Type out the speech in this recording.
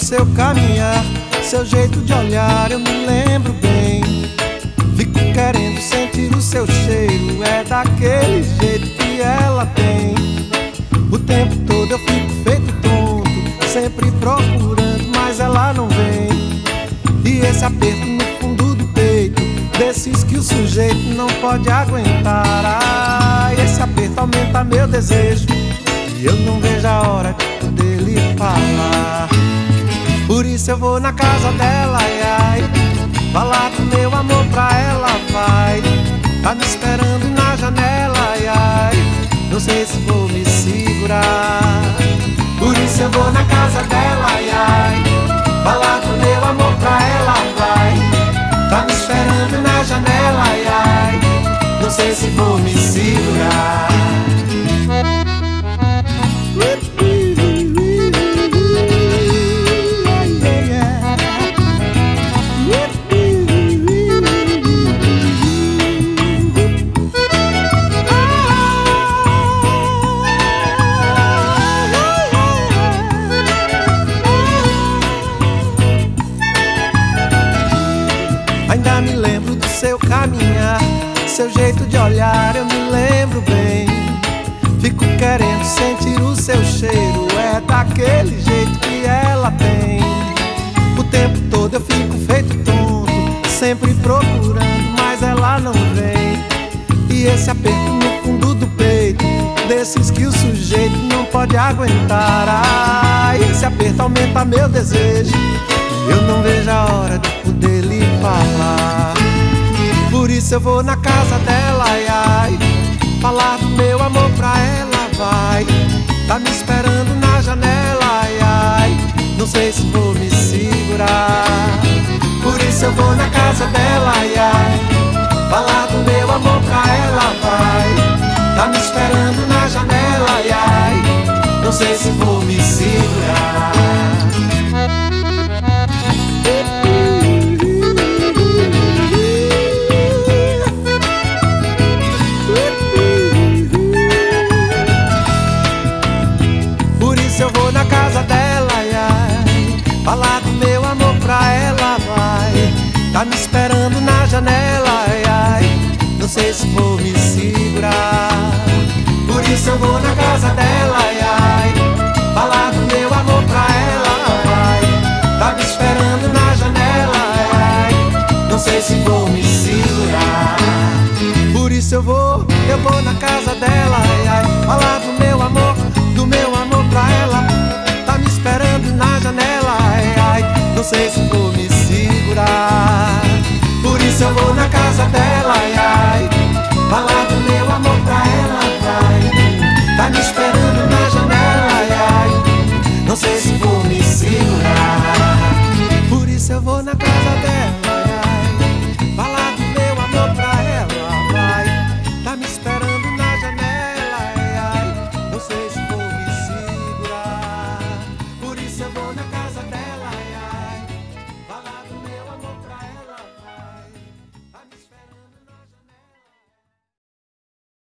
seu caminhar, seu jeito de olhar, eu me lembro bem. Fico querendo sentir o seu cheiro, é daquele jeito que ela tem. O tempo todo eu fico feito tonto, sempre procurando, mas ela não vem. E esse aperto no fundo do peito, desses que o sujeito não pode aguentar. Ai, esse aperto aumenta meu desejo, e eu não vejo a hora de poder lhe falar. Por isso eu vou na casa dela, ai, ai, falar do meu amor pra ela, vai. Tá me esperando na janela, ai, ai, não sei se vou me segurar. Por isso eu vou na casa dela, ai, ai, falar do meu amor pra ela, vai. Tá me esperando na janela, ai, ai, não sei se vou me segurar. Ainda me lembro do seu caminhar, seu jeito de olhar, eu me lembro bem. Fico querendo sentir o seu cheiro, é daquele jeito que ela tem. O tempo todo eu fico feito tonto, sempre procurando, mas ela não vem. E esse aperto no fundo do peito, desses que o sujeito não pode aguentar. Ai, esse aperto aumenta meu desejo, e eu não vejo a hora de poder lhe falar. Por isso eu vou na casa dela, ai, ai, falar do meu amor pra ela, vai. Tá me esperando na janela, ai, ai, não sei se vou me segurar. Por isso eu vou na casa dela, ai, ai, falar do meu amor pra ela, vai. Tá me esperando na janela, ai, ai, não sei se vou me segurar. Eu vou na casa dela, ai, ai, falar do meu amor pra ela, vai. Tá me esperando na janela, ai, ai, não sei se vou me segurar. Por isso eu vou na casa dela, ai, ai, falar do meu amor pra ela, vai. Tá me esperando na janela, ai, ai, não sei se vou me segurar. Por isso eu vou na casa dela, ai, ai, falar do meu amor pra ela. Tá me esperando na janela, ai, ai, não sei se vou me segurar. Por isso eu vou na casa dela, ai, ai, falar do meu amor pra ela, vai. Tá me esperando na janela, ai, ai, não sei se vou me segurar. Por isso eu vou na casa dela, ai, ai, falar do meu amor pra ela, vai. Tá me esperando na janela, ai, ai, não sei se vou me segurar. Por isso eu vou na casa